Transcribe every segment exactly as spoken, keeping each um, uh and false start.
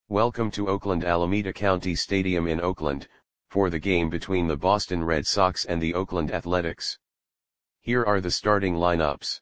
Welcome to Oakland Alameda County Stadium in Oakland, for the game between the Boston Red Sox and the Oakland Athletics. Here are the starting lineups.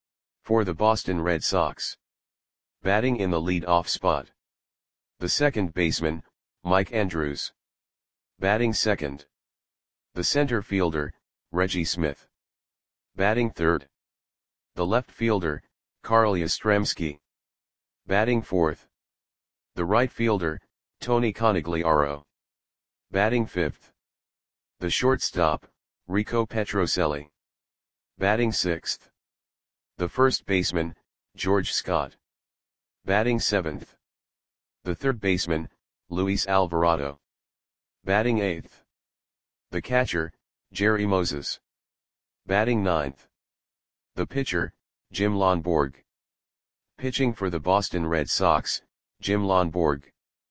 For the Boston Red Sox. Batting in the lead-off spot. The second baseman, Mike Andrews. Batting second. The center fielder, Reggie Smith. Batting third. The left fielder, Carl Yastrzemski. Batting fourth. The right fielder, Tony Conigliaro. Batting fifth. The shortstop, Rico Petrocelli. Batting sixth. The first baseman, George Scott. Batting seventh. The third baseman, Luis Alvarado. Batting eighth. The catcher, Jerry Moses. Batting ninth. The pitcher, Jim Lonborg. Pitching for the Boston Red Sox, Jim Lonborg.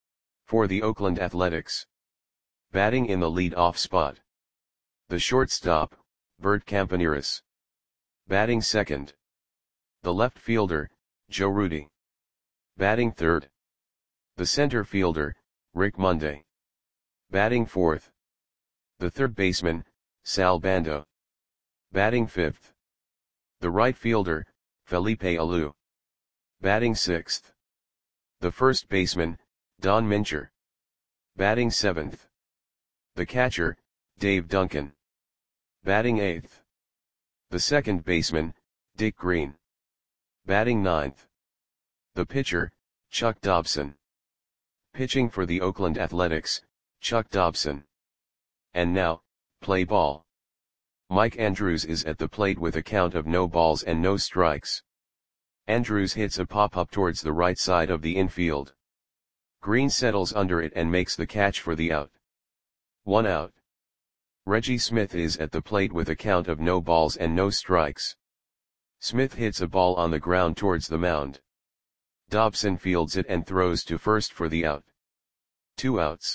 For the Oakland Athletics. Batting in the lead-off spot. The shortstop, Bert Campaneris. Batting second. The left fielder, Joe Rudi. Batting third. The center fielder, Rick Monday. Batting fourth. The third baseman, Sal Bando. Batting fifth. The right fielder, Felipe Alou. Batting sixth. The first baseman, Don Mincher. Batting seventh. The catcher, Dave Duncan. Batting eighth. The second baseman, Dick Green. Batting ninth. The pitcher, Chuck Dobson. Pitching for the Oakland Athletics, Chuck Dobson. And now, play ball. Mike Andrews is at the plate with a count of no balls and no strikes. Andrews hits a pop-up towards the right side of the infield. Green settles under it and makes the catch for the out. One out. Reggie Smith is at the plate with a count of no balls and no strikes. Smith hits a ball on the ground towards the mound. Dobson fields it and throws to first for the out. Two outs.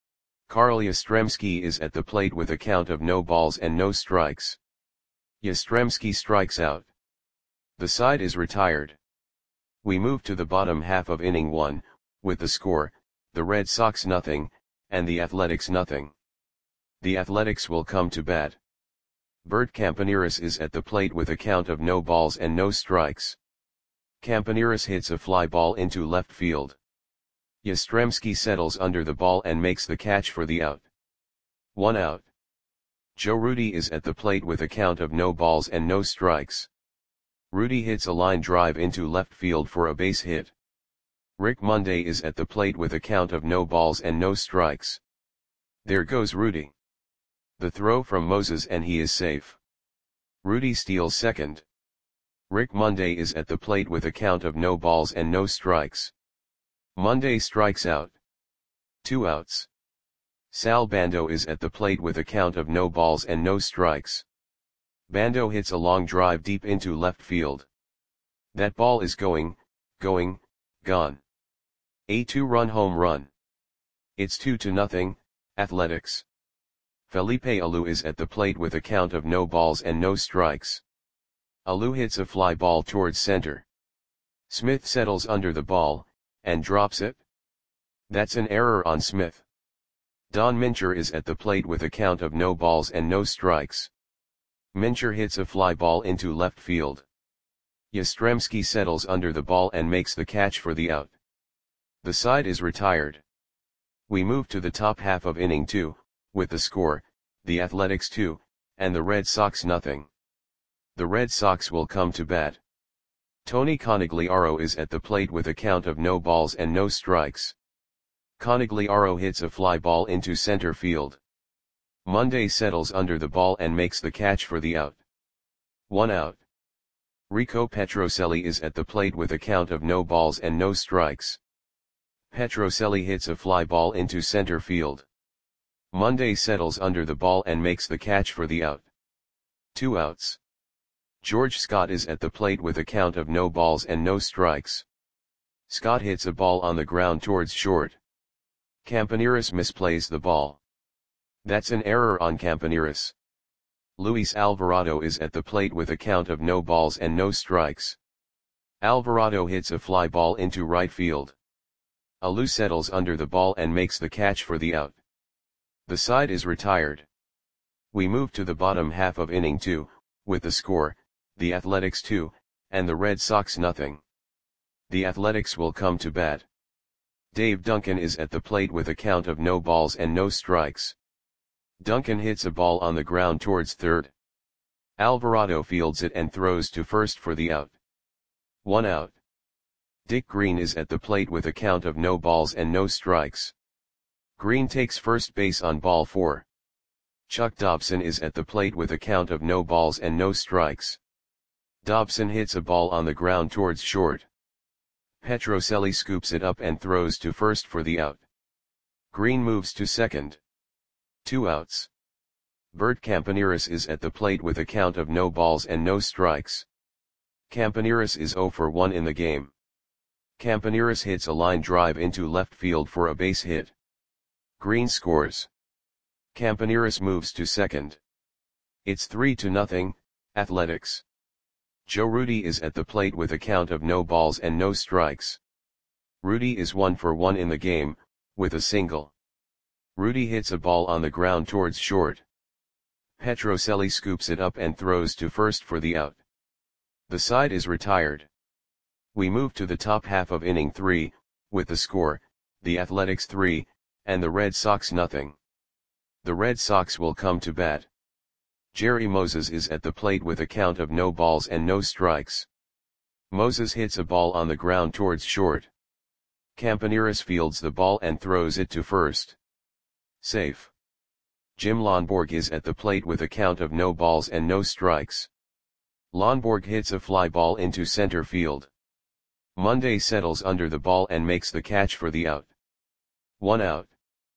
Carl Yastrzemski is at the plate with a count of no balls and no strikes. Yastrzemski strikes out. The side is retired. We move to the bottom half of inning one, with the score, the Red Sox nothing, and the Athletics nothing. The Athletics will come to bat. Bert Campaneris is at the plate with a count of no balls and no strikes. Campaneris hits a fly ball into left field. Yastrzemski settles under the ball and makes the catch for the out. One out. Joe Rudi is at the plate with a count of no balls and no strikes. Rudi hits a line drive into left field for a base hit. Rick Monday is at the plate with a count of no balls and no strikes. There goes Rudi. The throw from Moses and he is safe. Rudi steals second. Rick Monday is at the plate with a count of no balls and no strikes. Monday strikes out. Two outs. Sal Bando is at the plate with a count of no balls and no strikes. Bando hits a long drive deep into left field. That ball is going, going, gone. A two-run home run. It's two to nothing, Athletics. Felipe Alou is at the plate with a count of no balls and no strikes. Alou hits a fly ball towards center. Smith settles under the ball, and drops it. That's an error on Smith. Don Mincher is at the plate with a count of no balls and no strikes. Mincher hits a fly ball into left field. Yastrzemski settles under the ball and makes the catch for the out. The side is retired. We move to the top half of inning two, with the score, the Athletics two, and the Red Sox nothing. The Red Sox will come to bat. Tony Conigliaro is at the plate with a count of no balls and no strikes. Conigliaro hits a fly ball into center field. Monday settles under the ball and makes the catch for the out. One out. Rico Petrocelli is at the plate with a count of no balls and no strikes. Petrocelli hits a fly ball into center field. Monday settles under the ball and makes the catch for the out. Two outs. George Scott is at the plate with a count of no balls and no strikes. Scott hits a ball on the ground towards short. Campaneris misplays the ball. That's an error on Campaneris. Luis Alvarado is at the plate with a count of no balls and no strikes. Alvarado hits a fly ball into right field. Alou settles under the ball and makes the catch for the out. The side is retired. We move to the bottom half of inning two, with the score, the Athletics two, and the Red Sox nothing. The Athletics will come to bat. Dave Duncan is at the plate with a count of no balls and no strikes. Duncan hits a ball on the ground towards third. Alvarado fields it and throws to first for the out. One out. Dick Green is at the plate with a count of no balls and no strikes. Green takes first base on ball four. Chuck Dobson is at the plate with a count of no balls and no strikes. Dobson hits a ball on the ground towards short. Petrocelli scoops it up and throws to first for the out. Green moves to second. Two outs. Bert Campaneris is at the plate with a count of no balls and no strikes. Campaneris is oh for one in the game. Campaneris hits a line drive into left field for a base hit. Green scores. Campaneris moves to second. It's three to nothing, Athletics. Joe Rudi is at the plate with a count of no balls and no strikes. Rudi is one for one in the game, with a single. Rudi hits a ball on the ground towards short. Petrocelli scoops it up and throws to first for the out. The side is retired. We move to the top half of inning three, with the score, the Athletics three, and the Red Sox nothing. The Red Sox will come to bat. Jerry Moses is at the plate with a count of no balls and no strikes. Moses hits a ball on the ground towards short. Campaneris fields the ball and throws it to first. Safe. Jim Lonborg is at the plate with a count of no balls and no strikes. Lonborg hits a fly ball into center field. Monday settles under the ball and makes the catch for the out. One out.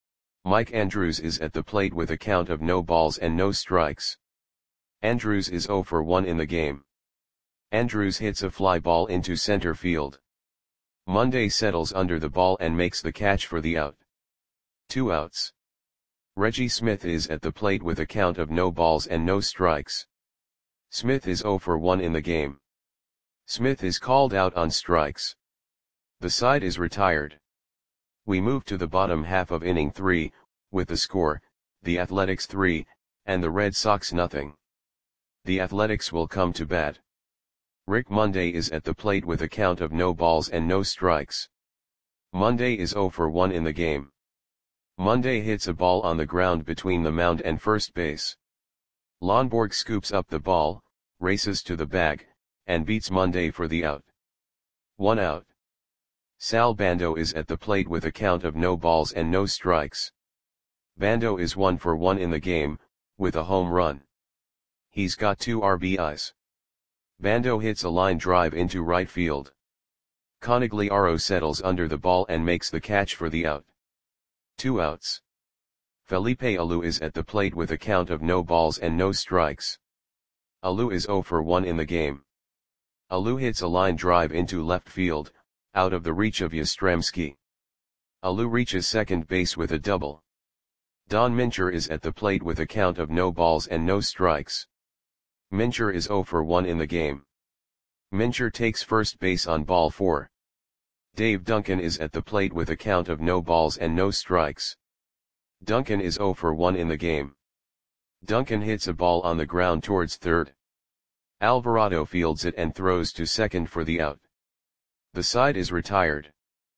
Mike Andrews is at the plate with a count of no balls and no strikes. Andrews is oh for one in the game. Andrews hits a fly ball into center field. Monday settles under the ball and makes the catch for the out. Two outs. Reggie Smith is at the plate with a count of no balls and no strikes. Smith is oh for one in the game. Smith is called out on strikes. The side is retired. We move to the bottom half of inning three, with the score, the Athletics three, and the Red Sox nothing. The Athletics will come to bat. Rick Monday is at the plate with a count of no balls and no strikes. Monday is oh for one in the game. Monday hits a ball on the ground between the mound and first base. Lonborg scoops up the ball, races to the bag, and beats Monday for the out. One out. Sal Bando is at the plate with a count of no balls and no strikes. Bando is one for one in the game, with a home run. He's got two R B Is. Bando hits a line drive into right field. Conigliaro settles under the ball and makes the catch for the out. Two outs. Felipe Alou is at the plate with a count of no balls and no strikes. Alou is oh for one in the game. Alou hits a line drive into left field, out of the reach of Yastrzemski. Alou reaches second base with a double. Don Mincher is at the plate with a count of no balls and no strikes. Mincher is oh for one in the game. Mincher takes first base on ball four. Dave Duncan is at the plate with a count of no balls and no strikes. Duncan is oh for one in the game. Duncan hits a ball on the ground towards third. Alvarado fields it and throws to second for the out. The side is retired.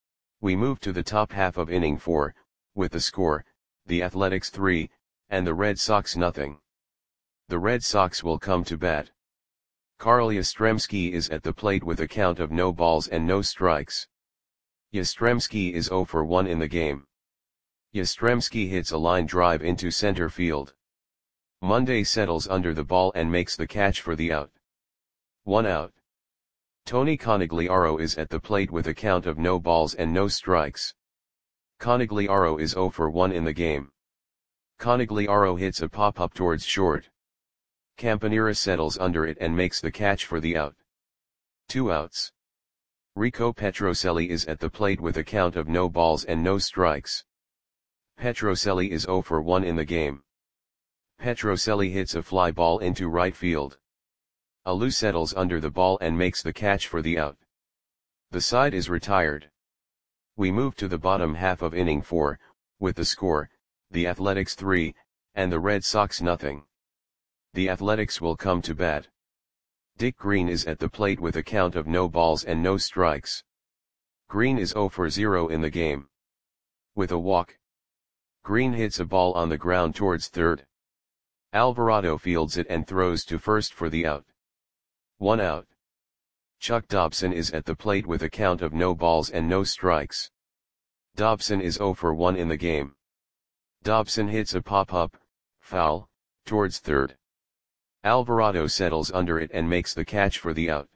We move to the top half of inning four, with the score, the Athletics three, and the Red Sox nothing. The Red Sox will come to bat. Carl Yastrzemski is at the plate with a count of no balls and no strikes. Yastrzemski is oh for one in the game. Yastrzemski hits a line drive into center field. Monday settles under the ball and makes the catch for the out. One out. Tony Conigliaro is at the plate with a count of no balls and no strikes. Conigliaro is oh for one in the game. Conigliaro hits a pop-up towards short. Campaneris settles under it and makes the catch for the out. Two outs. Rico Petrocelli is at the plate with a count of no balls and no strikes. Petrocelli is oh for one in the game. Petrocelli hits a fly ball into right field. Alou settles under the ball and makes the catch for the out. The side is retired. We move to the bottom half of inning four, with the score, the Athletics three, and the Red Sox nothing. The Athletics will come to bat. Dick Green is at the plate with a count of no balls and no strikes. Green is zero for zero in the game. With a walk, Green hits a ball on the ground towards third. Alvarado fields it and throws to first for the out. One out. Chuck Dobson is at the plate with a count of no balls and no strikes. Dobson is zero for one in the game. Dobson hits a pop-up, foul, towards third. Alvarado settles under it and makes the catch for the out.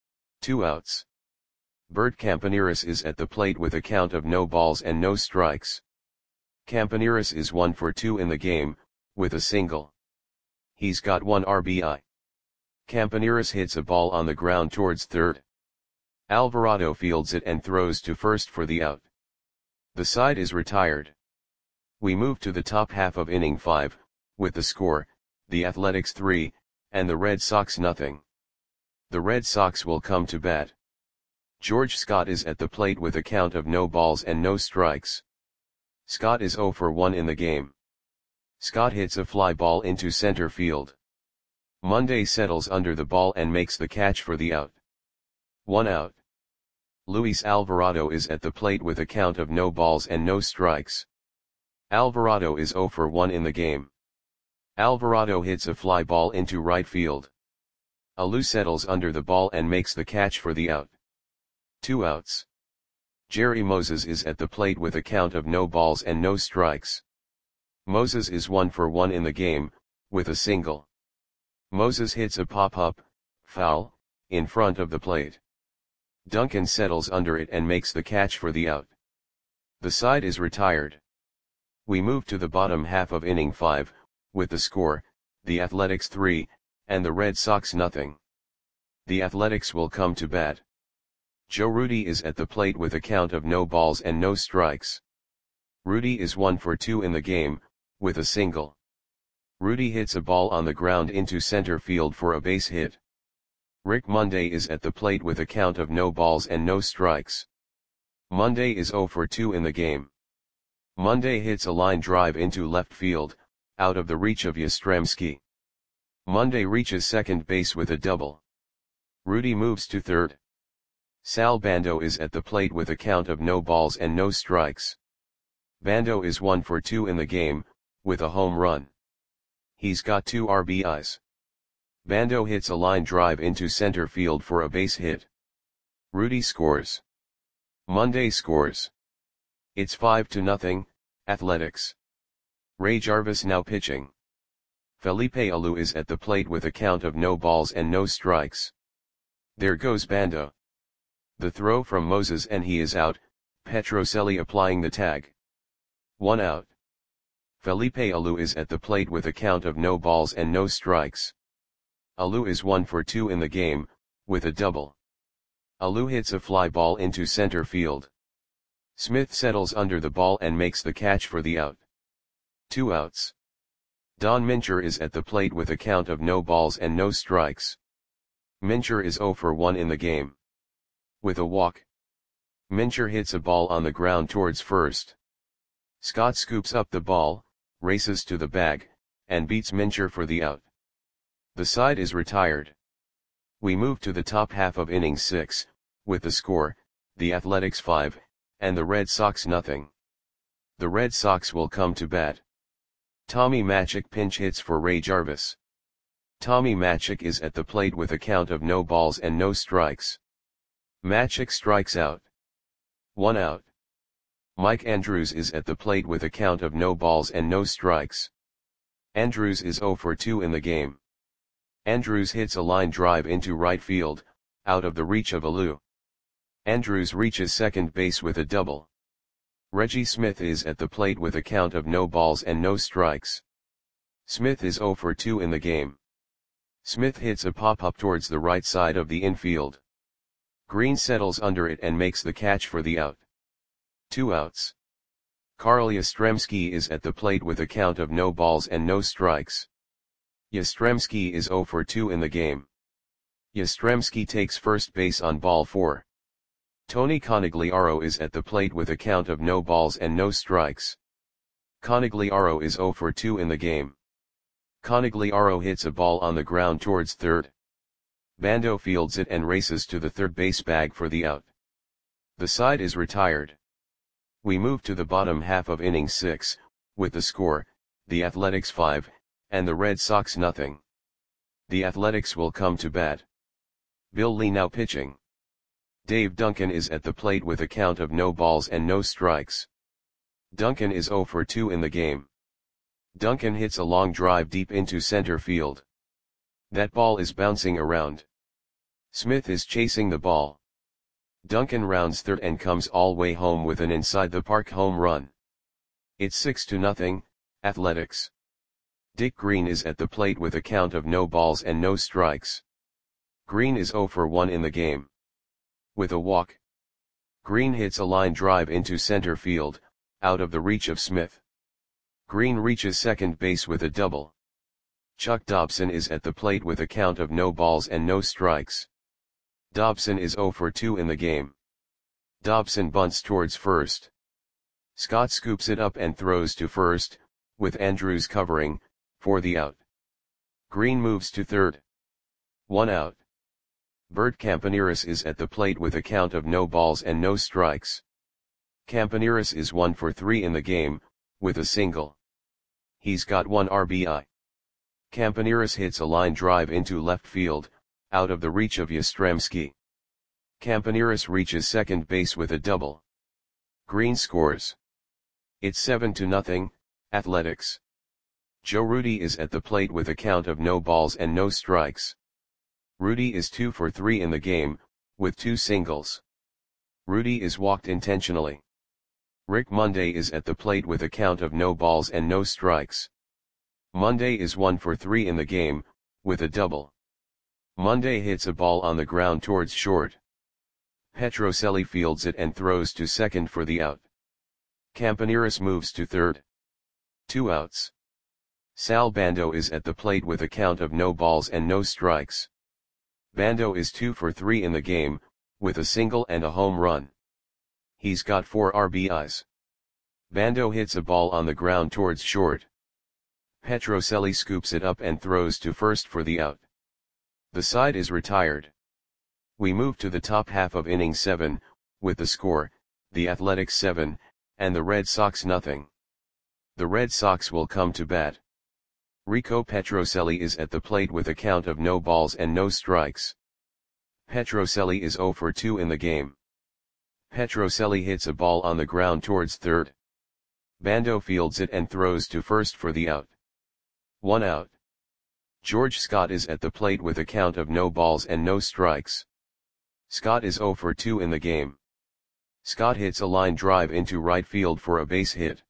Two outs. Bert Campaneris is at the plate with a count of no balls and no strikes. Campaneris is one for two in the game, with a single. He's got one R B I. Campaneris hits a ball on the ground towards third. Alvarado fields it and throws to first for the out. The side is retired. We move to the top half of inning five, with the score, the Athletics three, and the Red Sox nothing. The Red Sox will come to bat. George Scott is at the plate with a count of no balls and no strikes. Scott is zero for one in the game. Scott hits a fly ball into center field. Monday settles under the ball and makes the catch for the out. One out. Luis Alvarado is at the plate with a count of no balls and no strikes. Alvarado is zero for one in the game. Alvarado hits a fly ball into right field. Alou settles under the ball and makes the catch for the out. Two outs. Jerry Moses is at the plate with a count of no balls and no strikes. Moses is one for one in the game, with a single. Moses hits a pop-up, foul, in front of the plate. Duncan settles under it and makes the catch for the out. The side is retired. We move to the bottom half of inning five, with the score, the Athletics three, and the Red Sox nothing. The Athletics will come to bat. Joe Rudi is at the plate with a count of no balls and no strikes. Rudi is one for two in the game, with a single. Rudi hits a ball on the ground into center field for a base hit. Rick Monday is at the plate with a count of no balls and no strikes. Monday is zero for two in the game. Monday hits a line drive into left field, out of the reach of Yastrzemski. Monday reaches second base with a double. Rudi moves to third. Sal Bando is at the plate with a count of no balls and no strikes. Bando is one for two in the game, with a home run. He's got two R B Is. Bando hits a line drive into center field for a base hit. Rudi scores. Monday scores. It's five to nothing, Athletics. Ray Jarvis now pitching. Felipe Alou is at the plate with a count of no balls and no strikes. There goes Bando. The throw from Moses and he is out, Petrocelli applying the tag. One out. Felipe Alou is at the plate with a count of no balls and no strikes. Alou is one for two in the game, with a double. Alou hits a fly ball into center field. Smith settles under the ball and makes the catch for the out. Two outs. Don Mincher is at the plate with a count of no balls and no strikes. Mincher is zero for one in the game. With a walk, Mincher hits a ball on the ground towards first. Scott scoops up the ball, races to the bag, and beats Mincher for the out. The side is retired. We move to the top half of inning six, with the score, the Athletics five, and the Red Sox nothing. The Red Sox will come to bat. Tommy Matzek pinch hits for Ray Jarvis. Tommy Matzek is at the plate with a count of no balls and no strikes. Matzek strikes out. One out. Mike Andrews is at the plate with a count of no balls and no strikes. Andrews is zero for two in the game. Andrews hits a line drive into right field, out of the reach of Alou. Andrews reaches second base with a double. Reggie Smith is at the plate with a count of no balls and no strikes. Smith is zero for two in the game. Smith hits a pop-up towards the right side of the infield. Green settles under it and makes the catch for the out. Two outs. Carl Yastrzemski is at the plate with a count of no balls and no strikes. Yastrzemski is zero for two in the game. Yastrzemski takes first base on ball four. Tony Conigliaro is at the plate with a count of no balls and no strikes. Conigliaro is zero for two in the game. Conigliaro hits a ball on the ground towards third. Bando fields it and races to the third base bag for the out. The side is retired. We move to the bottom half of inning six, with the score, the Athletics five, and the Red Sox nothing. The Athletics will come to bat. Bill Lee now pitching. Dave Duncan is at the plate with a count of no balls and no strikes. Duncan is zero for two in the game. Duncan hits a long drive deep into center field. That ball is bouncing around. Smith is chasing the ball. Duncan rounds third and comes all way home with an inside the park home run. It's six to nothing, Athletics. Dick Green is at the plate with a count of no balls and no strikes. Green is zero for one in the game. With a walk, Green hits a line drive into center field, out of the reach of Smith. Green reaches second base with a double. Chuck Dobson is at the plate with a count of no balls and no strikes. Dobson is zero for two in the game. Dobson bunts towards first. Scott scoops it up and throws to first, with Andrews covering, for the out. Green moves to third. One out. Bert Campaneris is at the plate with a count of no balls and no strikes. Campaneris is one for three in the game, with a single. He's got one R B I. Campaneris hits a line drive into left field, out of the reach of Yastrzemski. Campaneris reaches second base with a double. Green scores. It's seven to nothing, Athletics. Joe Rudi is at the plate with a count of no balls and no strikes. Rudi is two for three in the game, with two singles. Rudi is walked intentionally. Rick Monday is at the plate with a count of no balls and no strikes. Monday is one for three in the game, with a double. Monday hits a ball on the ground towards short. Petrocelli fields it and throws to second for the out. Campaneris moves to third. Two outs. Sal Bando is at the plate with a count of no balls and no strikes. Bando is two for three in the game, with a single and a home run. He's got four R B Is. Bando hits a ball on the ground towards short. Petrocelli scoops it up and throws to first for the out. The side is retired. We move to the top half of inning seven, with the score, the Athletics seven, and the Red Sox nothing. The Red Sox will come to bat. Rico Petrocelli is at the plate with a count of no balls and no strikes. Petrocelli is zero for two in the game. Petrocelli hits a ball on the ground towards third. Bando fields it and throws to first for the out. One out. George Scott is at the plate with a count of no balls and no strikes. Scott is zero for two in the game. Scott hits a line drive into right field for a base hit.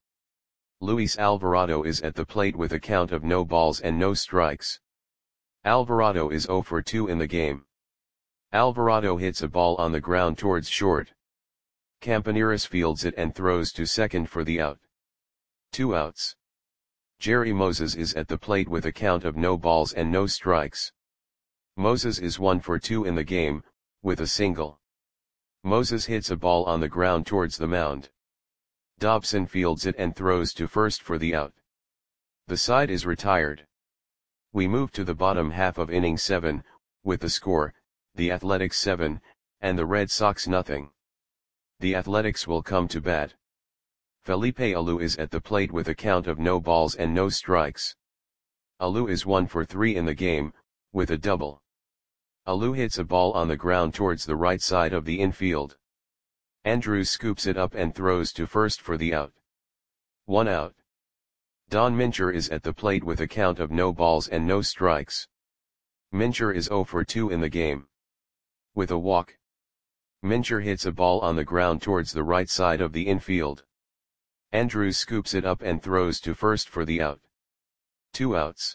Luis Alvarado is at the plate with a count of no balls and no strikes. Alvarado is zero for two in the game. Alvarado hits a ball on the ground towards short. Campaneris fields it and throws to second for the out. Two outs. Jerry Moses is at the plate with a count of no balls and no strikes. Moses is one for two in the game, with a single. Moses hits a ball on the ground towards the mound. Dobson fields it and throws to first for the out. The side is retired. We move to the bottom half of inning seven, with the score, the Athletics seven, and the Red Sox nothing. The Athletics will come to bat. Felipe Alou is at the plate with a count of no balls and no strikes. Alou is one for three in the game, with a double. Alou hits a ball on the ground towards the right side of the infield. Andrews scoops it up and throws to first for the out. One out. Don Mincher is at the plate with a count of no balls and no strikes. Mincher is zero for two in the game. With a walk, Mincher hits a ball on the ground towards the right side of the infield. Andrews scoops it up and throws to first for the out. Two outs.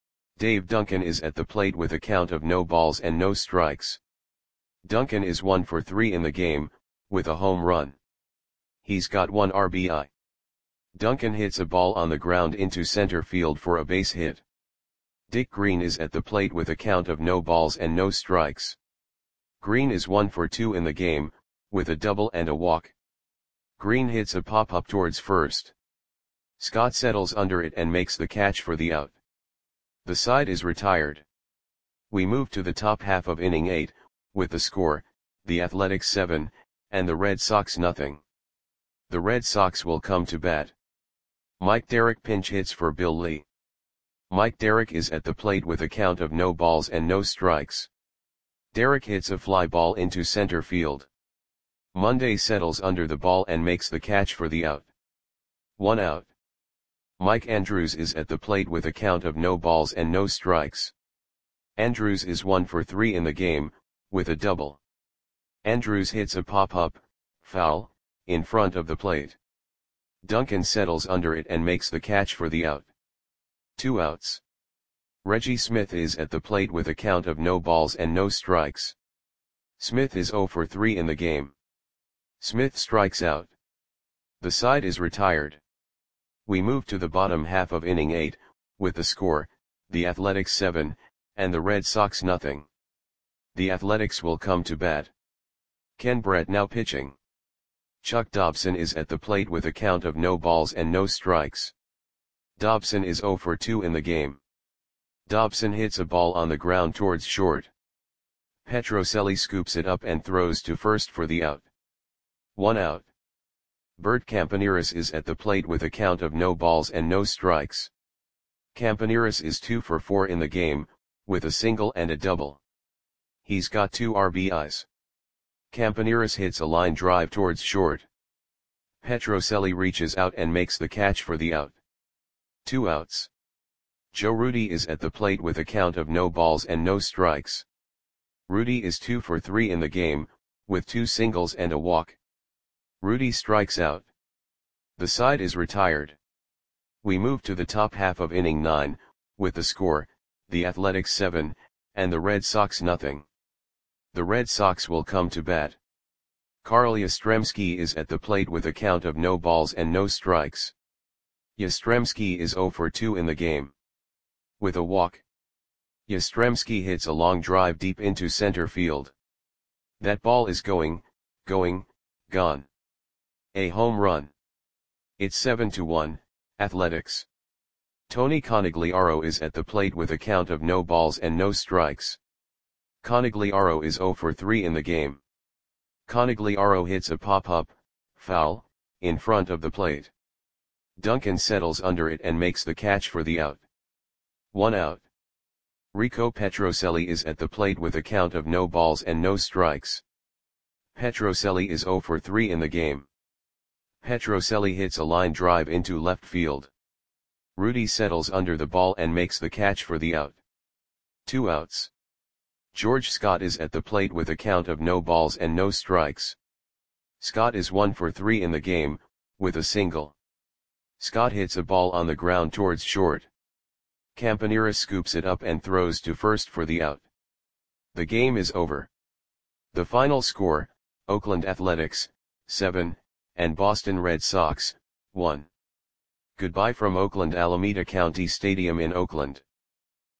Dave Duncan is at the plate with a count of no balls and no strikes. Duncan is one for three in the game, with a home run. He's got one R B I. Duncan hits a ball on the ground into center field for a base hit. Dick Green is at the plate with a count of no balls and no strikes. Green is one for two in the game, with a double and a walk. Green hits a pop-up towards first. Scott settles under it and makes the catch for the out. The side is retired. We move to the top half of inning eight, with the score, the Athletics seven, and the Red Sox nothing. The Red Sox will come to bat. Mike Derrick pinch hits for Bill Lee. Mike Derrick is at the plate with a count of no balls and no strikes. Derrick hits a fly ball into center field. Monday settles under the ball and makes the catch for the out. One out. Mike Andrews is at the plate with a count of no balls and no strikes. Andrews is one for three in the game, with a double. Andrews hits a pop-up, foul, in front of the plate. Duncan settles under it and makes the catch for the out. Two outs. Reggie Smith is at the plate with a count of no balls and no strikes. Smith is zero for three in the game. Smith strikes out. The side is retired. We move to the bottom half of inning eight, with the score, the Athletics seven, and the Red Sox nothing. The Athletics will come to bat. Ken Brett now pitching. Chuck Dobson is at the plate with a count of no balls and no strikes. Dobson is zero for two in the game. Dobson hits a ball on the ground towards short. Petrocelli scoops it up and throws to first for the out. One out. Bert Campaneris is at the plate with a count of no balls and no strikes. Campaneris is two for four in the game, with a single and a double. He's got two R B Is. Campaneris hits a line drive towards short. Petrocelli reaches out and makes the catch for the out. Two outs. Joe Rudi is at the plate with a count of no balls and no strikes. Rudi is two for three in the game, with two singles and a walk. Rudi strikes out. The side is retired. We move to the top half of inning nine, with the score, the Athletics seven, and the Red Sox nothing. The Red Sox will come to bat. Carl Yastrzemski is at the plate with a count of no balls and no strikes. Yastrzemski is zero for two in the game. With a walk. Yastrzemski hits a long drive deep into center field. That ball is going, going, gone. A home run. It's seven to one, Athletics. Tony Conigliaro is at the plate with a count of no balls and no strikes. Conigliaro is zero for three in the game. Conigliaro hits a pop-up, foul, in front of the plate. Duncan settles under it and makes the catch for the out. One out. Rico Petrocelli is at the plate with a count of no balls and no strikes. Petrocelli is zero for three in the game. Petrocelli hits a line drive into left field. Rudi settles under the ball and makes the catch for the out. Two outs. George Scott is at the plate with a count of no balls and no strikes. Scott is one for three in the game, with a single. Scott hits a ball on the ground towards short. Campaneris scoops it up and throws to first for the out. The game is over. The final score, Oakland Athletics, seven, and Boston Red Sox, one. Goodbye from Oakland Alameda County Stadium in Oakland.